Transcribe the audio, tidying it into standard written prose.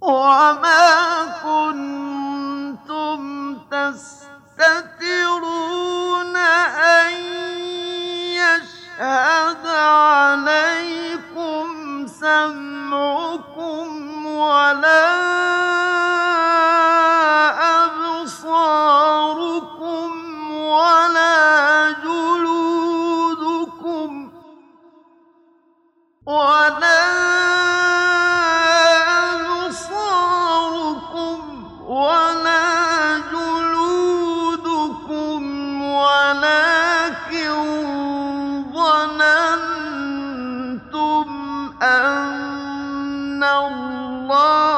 وَمَا كُنتُمْ تَسْتَتِرُونَ أَن يَشْهَدَ عَلَيْكُمْ سَمْعُكُمْ وَلَا أَبْصَارُكُمْ وَلَا جُلُودُكُمْ وَلَٰكِن ظَنَنتُمْ أَنَّ اللَّهَ